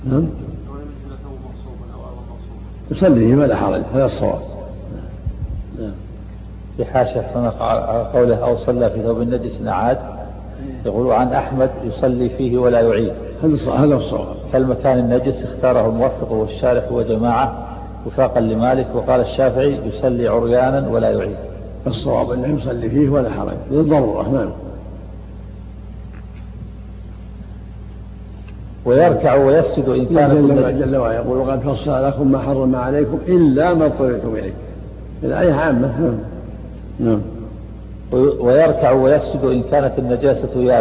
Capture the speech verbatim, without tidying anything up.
نعم يصلي ولا حرج، هذا الصواب. نعم. في حاشية صنق على قوله أو صلى في ثوب النجس أعاد، يقول عن أحمد يصلي فيه ولا يعيد، هذا الصواب. فالمكان النجس اختاره الموفق والشارح وجماعة وفاقا لمالك، وقال الشافعي يصلي عريانا ولا يعيد. الصواب أنه يصلي فيه ولا حرج للضرورة. نعم. ويركع ويسجد إن كان جل, جل وعلا يقول وقد فصل لكم ما حرم عليكم إلا ما اضطررتم إليه، الآية عامة. نعم. ويركع ويسجد إن كانت النجاسة يابسة.